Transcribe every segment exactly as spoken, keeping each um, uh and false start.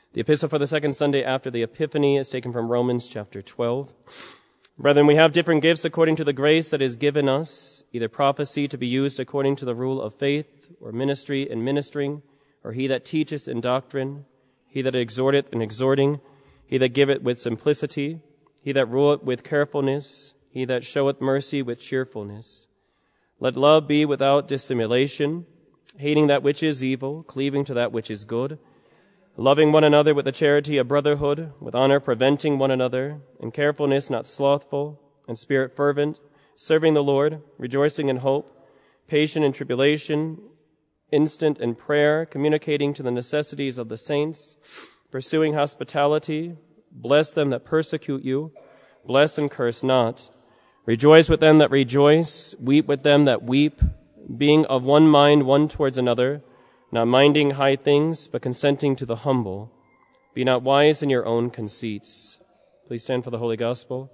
The epistle for the second Sunday after the Epiphany is taken from Romans chapter twelve. Brethren, we have different gifts according to the grace that is given us, either prophecy to be used according to the rule of faith, or ministry in ministering, or he that teacheth in doctrine, he that exhorteth in exhorting, he that giveth with simplicity, he that ruleth with carefulness, he that showeth mercy with cheerfulness. Let love be without dissimulation, hating that which is evil, cleaving to that which is good, loving one another with the charity of brotherhood, with honor preventing one another, in carefulness not slothful, in spirit fervent, serving the Lord, rejoicing in hope, patient in tribulation, instant in prayer, communicating to the necessities of the saints, pursuing hospitality. Bless them that persecute you, bless and curse not. Rejoice with them that rejoice, weep with them that weep, being of one mind one towards another, not minding high things, but consenting to the humble. Be not wise in your own conceits. Please stand for the Holy Gospel.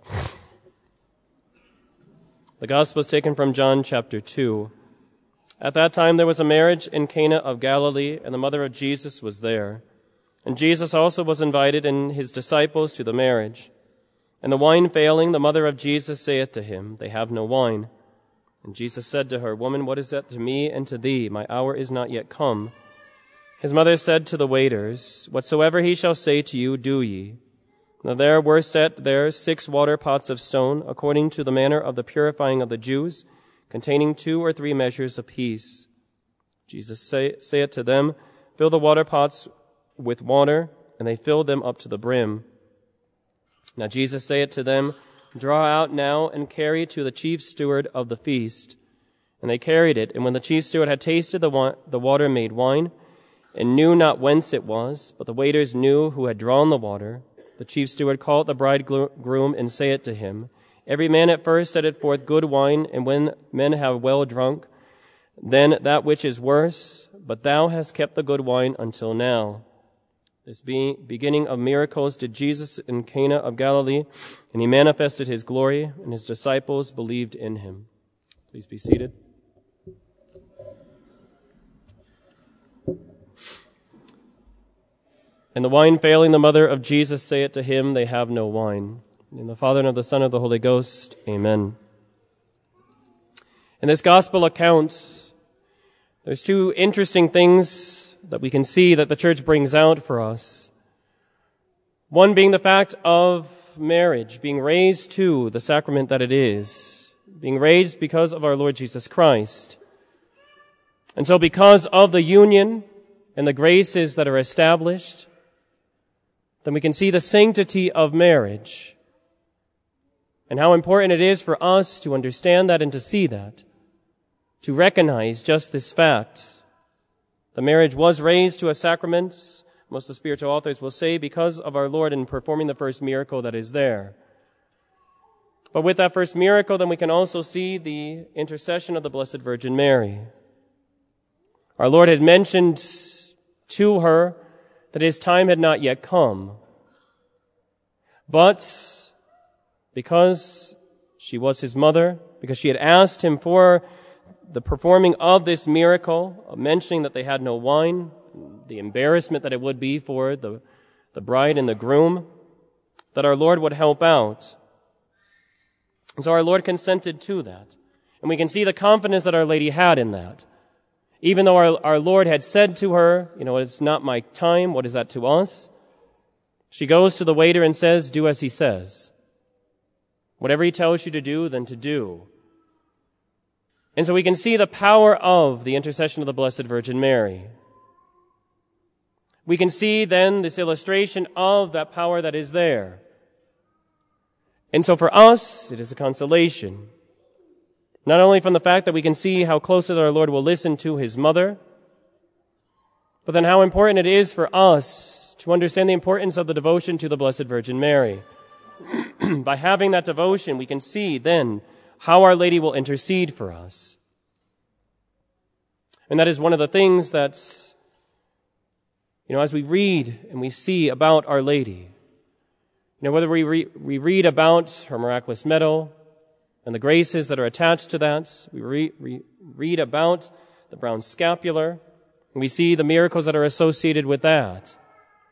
The Gospel is taken from John chapter two. At that time there was a marriage in Cana of Galilee, and the mother of Jesus was there. And Jesus also was invited and his disciples to the marriage. And the wine failing, the mother of Jesus saith to him, They have no wine. And Jesus said to her, Woman, what is that to me and to thee? My hour is not yet come. His mother said to the waiters, Whatsoever he shall say to you, do ye. Now there were set there six water pots of stone, according to the manner of the purifying of the Jews, containing two or three measures apiece. Jesus say, saith to them, Fill the water pots with water, and they filled them up to the brim. Now Jesus saith to them, Draw out now and carry to the chief steward of the feast. And they carried it, and when the chief steward had tasted the, wa- the water made wine, and knew not whence it was, but the waiters knew who had drawn the water, the chief steward called the bridegroom and saith to him, Every man at first setteth forth good wine, and when men have well drunk, then that which is worse, but thou hast kept the good wine until now. This being beginning of miracles did Jesus in Cana of Galilee, and he manifested his glory, and his disciples believed in him. Please be seated. And the wine failing, the mother of Jesus saith to him, They have no wine. In the Father, and of the Son, and of the Holy Ghost. Amen. In this gospel account, there's two interesting things that we can see that the church brings out for us. One being the fact of marriage, being raised to the sacrament that it is, being raised because of our Lord Jesus Christ. And so because of the union and the graces that are established, then we can see the sanctity of marriage and how important it is for us to understand that and to see that, to recognize just this fact. The marriage was raised to a sacrament, most of the spiritual authors will say, because of our Lord in performing the first miracle that is there. But with that first miracle, then we can also see the intercession of the Blessed Virgin Mary. Our Lord had mentioned to her that his time had not yet come. But because she was his mother, because she had asked him for the performing of this miracle, of mentioning that they had no wine, the embarrassment that it would be for the, the bride and the groom, that our Lord would help out. And so our Lord consented to that. And we can see the confidence that Our Lady had in that. Even though our, our Lord had said to her, you know, it's not my time, what is that to us? She goes to the waiter and says, do as he says. Whatever he tells you to do, then to do. And so we can see the power of the intercession of the Blessed Virgin Mary. We can see then this illustration of that power that is there. And so for us, it is a consolation. Not only from the fact that we can see how closely our Lord will listen to his mother, but then how important it is for us to understand the importance of the devotion to the Blessed Virgin Mary. By having that devotion, we can see then how Our Lady will intercede for us. And that is one of the things that's, you know, as we read and we see about Our Lady, you know, whether we, re- we read about her miraculous medal and the graces that are attached to that, we re- re- read about the brown scapular, and we see the miracles that are associated with that.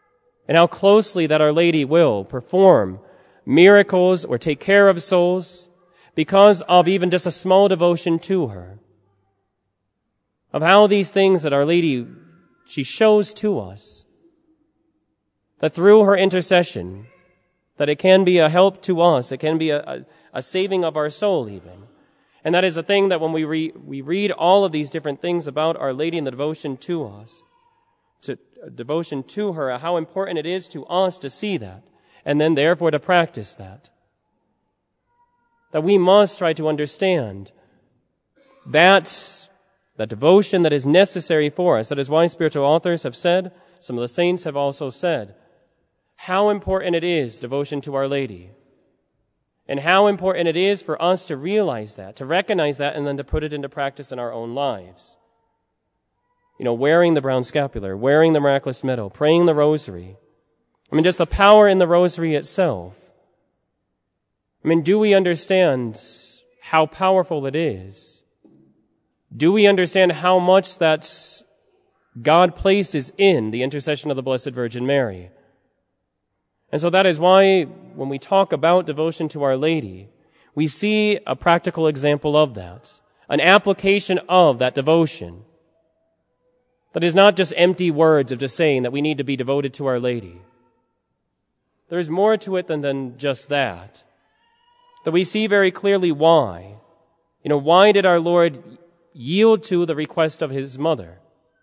and how closely that Our Lady will perform miracles or take care of souls because of even just a small devotion to her. Of how these things that Our Lady, she shows to us, that through her intercession, that it can be a help to us, it can be a, a, a saving of our soul even. And that is a thing that when we, re, we read all of these different things about Our Lady and the devotion to us, to devotion to her, how important it is to us to see that, and then therefore to practice that. That we must try to understand that, that devotion that is necessary for us. That is why spiritual authors have said, some of the saints have also said, how important it is, devotion to Our Lady. And how important it is for us to realize that, to recognize that, and then to put it into practice in our own lives. You know, wearing the brown scapular, wearing the miraculous medal, praying the rosary. I mean, just the power in the rosary itself. I mean, do we understand how powerful it is? Do we understand how much that God places in the intercession of the Blessed Virgin Mary? And so that is why when we talk about devotion to Our Lady, we see a practical example of that, an application of that devotion. That is not just empty words of just saying that we need to be devoted to Our Lady. There's more to it than, than just that. That we see very clearly why. You know, why did our Lord yield to the request of His mother?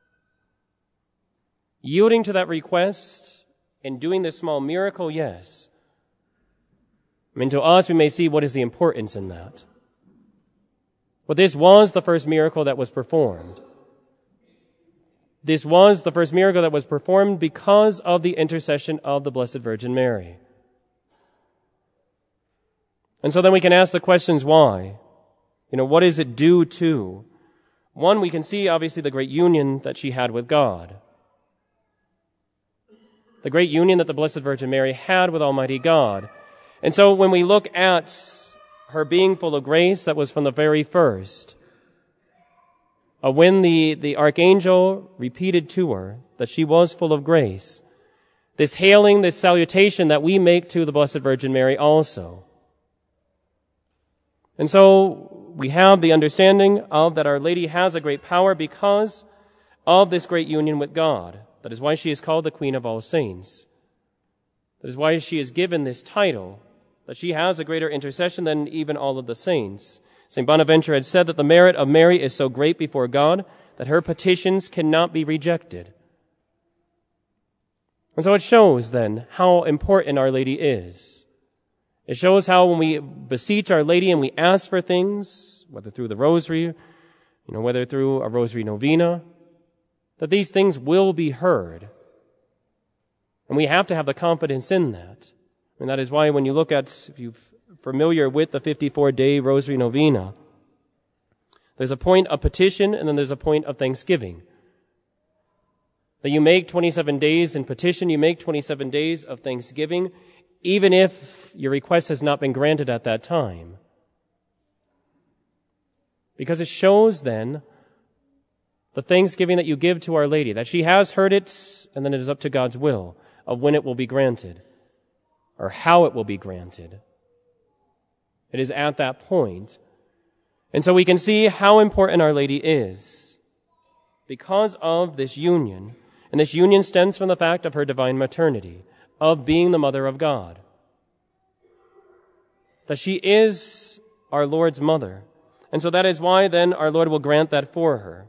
Yielding to that request and doing this small miracle, yes. I mean, to us, we may see what is the importance in that. But this was the first miracle that was performed. This was the first miracle that was performed because of the intercession of the Blessed Virgin Mary. And so then we can ask the questions, why? You know, what is it due to? One, we can see, obviously, the great union that she had with God. The great union that the Blessed Virgin Mary had with Almighty God. And so when we look at her being full of grace, that was from the very first. Uh, when the, the archangel repeated to her that she was full of grace, this hailing, this salutation that we make to the Blessed Virgin Mary also. And so we have the understanding of that Our Lady has a great power because of this great union with God. That is why she is called the Queen of all saints. That is why she is given this title, that she has a greater intercession than even all of the saints. Saint Bonaventure had said that the merit of Mary is so great before God that her petitions cannot be rejected. And so it shows then how important Our Lady is. It shows how when we beseech Our Lady and we ask for things, whether through the rosary, you know, whether through a rosary novena, that these things will be heard. And we have to have the confidence in that. And that is why when you look at, if you're familiar with the fifty-four day Rosary Novena, there's a point of petition and then there's a point of thanksgiving. That you make twenty-seven days in petition, you make twenty-seven days of thanksgiving, even if your request has not been granted at that time. Because it shows then the thanksgiving that you give to Our Lady, that she has heard it, and then it is up to God's will of when it will be granted, or how it will be granted. It is at that point. And so we can see how important Our Lady is because of this union. And this union stems from the fact of her divine maternity, of being the mother of God. That she is our Lord's mother. And so that is why then our Lord will grant that for her.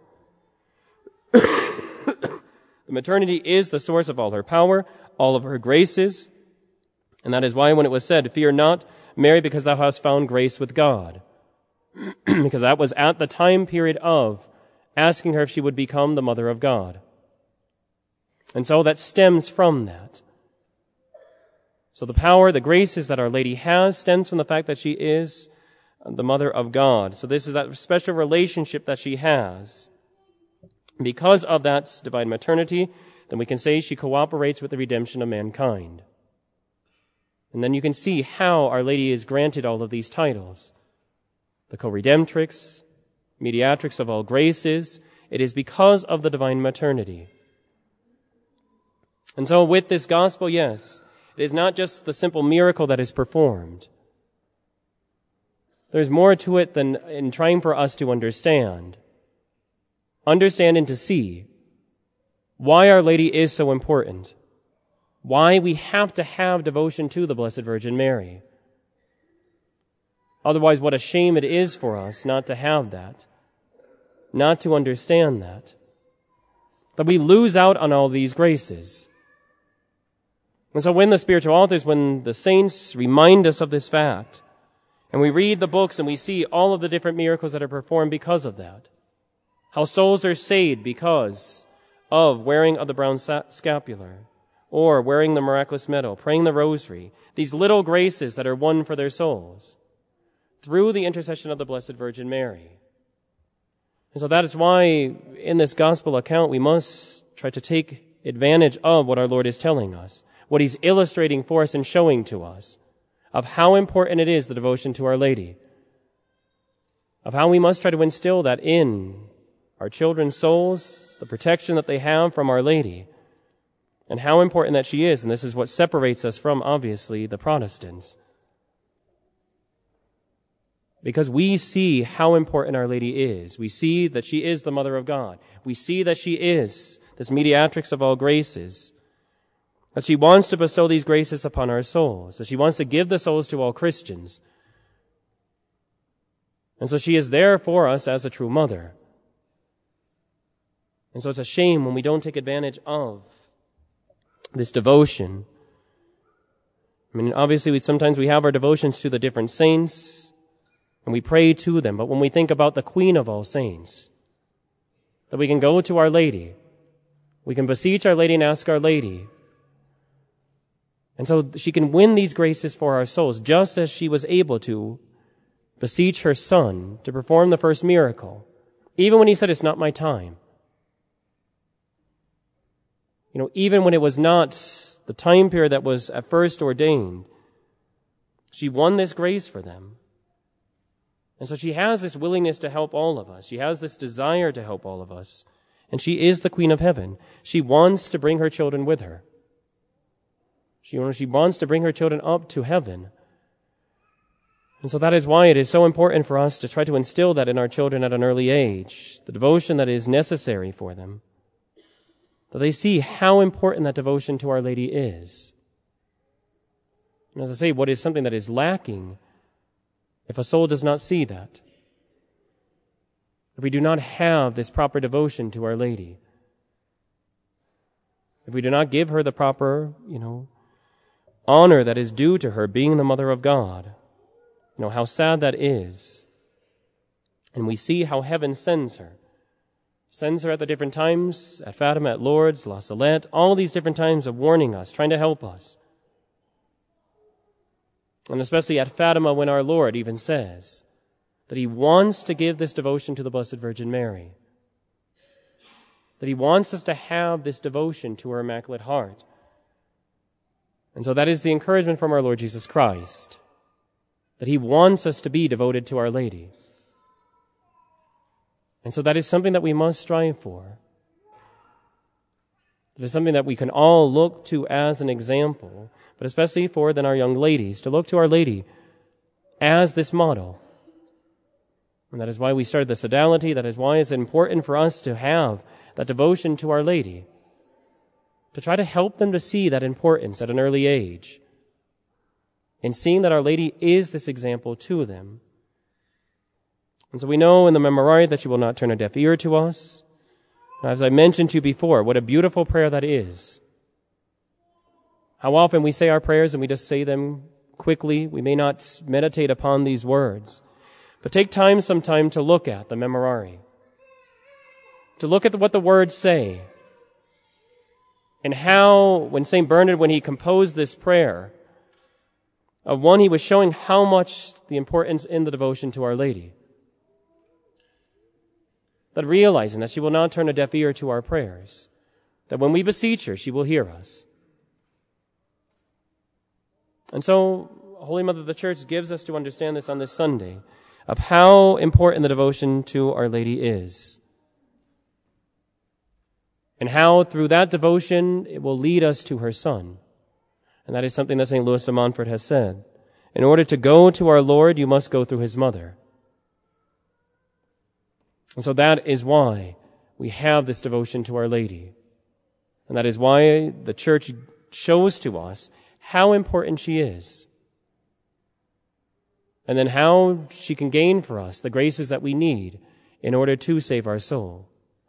The maternity is the source of all her power, all of her graces. And that is why when it was said, "Fear not, Mary, because thou hast found grace with God." Because that was at the time period of asking her if she would become the mother of God. And so that stems from that. So the power, the graces that Our Lady has stems from the fact that she is the mother of God. So this is that special relationship that she has. Because of that divine maternity, then we can say she cooperates with the redemption of mankind. And then you can see how Our Lady is granted all of these titles. The co-redemptrix, mediatrix of all graces. It is because of the divine maternity. And so with this gospel, yes, it is not just the simple miracle that is performed. There's more to it than in trying for us to understand. Understand and to see why Our Lady is so important. Why we have to have devotion to the Blessed Virgin Mary. Otherwise, what a shame it is for us not to have that, not to understand that, that we lose out on all these graces. And so when the spiritual authors, when the saints remind us of this fact, and we read the books and we see all of the different miracles that are performed because of that, how souls are saved because of wearing of the brown scapular, or wearing the miraculous medal, praying the rosary, these little graces that are won for their souls, through the intercession of the Blessed Virgin Mary. And so that is why in this gospel account we must try to take advantage of what our Lord is telling us, what He's illustrating for us and showing to us, of how important it is, the devotion to Our Lady, of how we must try to instill that in our children's souls, the protection that they have from Our Lady, and how important that she is. And this is what separates us from, obviously, the Protestants. Because we see how important Our Lady is. We see that she is the Mother of God. We see that she is this mediatrix of all graces. That she wants to bestow these graces upon our souls. That she wants to give the souls to all Christians. And so she is there for us as a true mother. And so it's a shame when we don't take advantage of this devotion. I mean, obviously, we, sometimes we have our devotions to the different saints, and we pray to them. But when we think about the Queen of all saints, that we can go to Our Lady, we can beseech Our Lady and ask Our Lady. And so she can win these graces for our souls, just as she was able to beseech her Son to perform the first miracle, even when he said, "It's not my time." You know, even when it was not the time period that was at first ordained, she won this grace for them. And so she has this willingness to help all of us. She has this desire to help all of us. And she is the Queen of Heaven. She wants to bring her children with her. She, she wants to bring her children up to heaven. And so that is why it is so important for us to try to instill that in our children at an early age, the devotion that is necessary for them, that they see how important that devotion to Our Lady is. And as I say, what is something that is lacking if a soul does not see that? If we do not have this proper devotion to Our Lady, if we do not give her the proper, you know, honor that is due to her being the Mother of God, you know, how sad that is. And we see how heaven sends her. Sends her at the different times, at Fatima, at Lourdes, La Salette, all these different times of warning us, trying to help us. And especially at Fatima when our Lord even says that He wants to give this devotion to the Blessed Virgin Mary. That He wants us to have this devotion to her Immaculate Heart. And so that is the encouragement from our Lord Jesus Christ, that He wants us to be devoted to Our Lady. And so that is something that we must strive for. It is something that we can all look to as an example, but especially for then our young ladies, to look to Our Lady as this model. And that is why we started the sodality. That is why it's important for us to have that devotion to Our Lady, to try to help them to see that importance at an early age, in seeing that Our Lady is this example to them. And so we know in the Memorare that she will not turn a deaf ear to us. As I mentioned to you before, what a beautiful prayer that is. How often we say our prayers and we just say them quickly. We may not meditate upon these words. But take time sometime to look at the Memorare. To look at what the words say. And how, when Saint Bernard, when he composed this prayer, of one, he was showing how much the importance in the devotion to Our Lady. That realizing that she will not turn a deaf ear to our prayers, that when we beseech her, she will hear us. And so, Holy Mother of the Church gives us to understand this on this Sunday, of how important the devotion to Our Lady is. and how through that devotion it will lead us to her Son. And that is something that Saint Louis de Montfort has said. In order to go to our Lord, you must go through his mother. And so that is why we have this devotion to Our Lady. And that is why the Church shows to us how important she is. And then how she can gain for us the graces that we need in order to save our soul.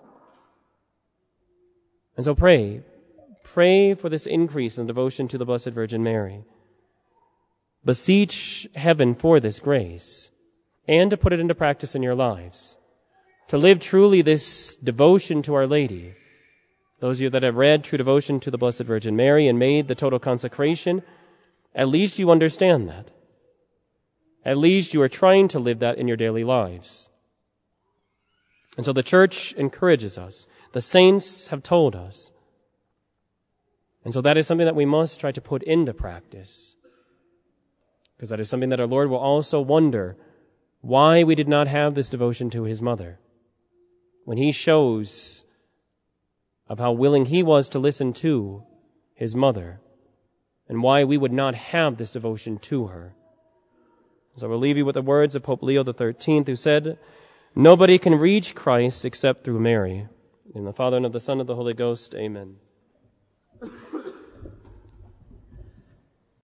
And so pray. Pray for this increase in devotion to the Blessed Virgin Mary. Beseech heaven for this grace and to put it into practice in your lives. To live truly this devotion to Our Lady. Those of you that have read True Devotion to the Blessed Virgin Mary and made the total consecration, at least you understand that. At least you are trying to live that in your daily lives. And so the Church encourages us. The saints have told us. And so that is something that we must try to put into practice. Because that is something that our Lord will also wonder why we did not have this devotion to his mother. When he shows of how willing he was to listen to his mother, and why we would not have this devotion to her. So I will leave you with the words of Pope Leo the thirteenth, who said, "Nobody can reach Christ except through Mary." In the Father, and of the Son, and of the Holy Ghost, amen.